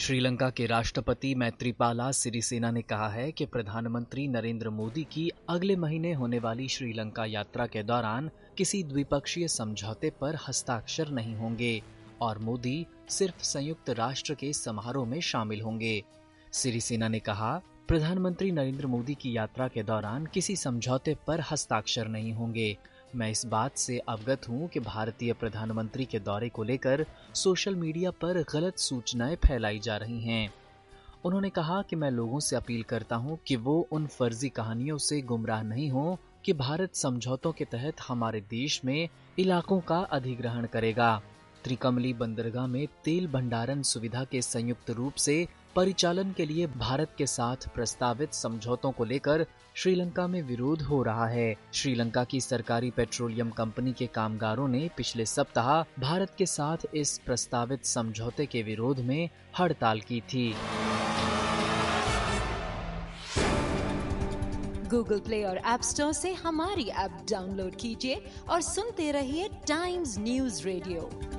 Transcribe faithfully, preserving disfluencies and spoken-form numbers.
श्रीलंका के राष्ट्रपति मैत्रीपाला सिरिसेना ने कहा है कि प्रधानमंत्री नरेंद्र मोदी की अगले महीने होने वाली श्रीलंका यात्रा के दौरान किसी द्विपक्षीय समझौते पर हस्ताक्षर नहीं होंगे और मोदी सिर्फ संयुक्त राष्ट्र के समारोह में शामिल होंगे। सिरिसेना ने कहा, प्रधानमंत्री नरेंद्र मोदी की यात्रा के दौरान किसी समझौते पर हस्ताक्षर नहीं होंगे। मैं इस बात से अवगत हूं कि भारतीय प्रधानमंत्री के दौरे को लेकर सोशल मीडिया पर गलत सूचनाएं फैलाई जा रही हैं। उन्होंने कहा कि मैं लोगों से अपील करता हूं कि वो उन फर्जी कहानियों से गुमराह नहीं हों कि भारत समझौतों के तहत हमारे देश में इलाकों का अधिग्रहण करेगा। त्रिकमली बंदरगाह में तेल भंडारण सुविधा के संयुक्त रूप से परिचालन के लिए भारत के साथ प्रस्तावित समझौतों को लेकर श्रीलंका में विरोध हो रहा है। श्रीलंका की सरकारी पेट्रोलियम कंपनी के कामगारों ने पिछले सप्ताह भारत के साथ इस प्रस्तावित समझौते के विरोध में हड़ताल की थी। गूगल प्ले और ऐप स्टोर से हमारी ऐप डाउनलोड कीजिए और सुनते रहिए टाइम्स न्यूज रेडियो।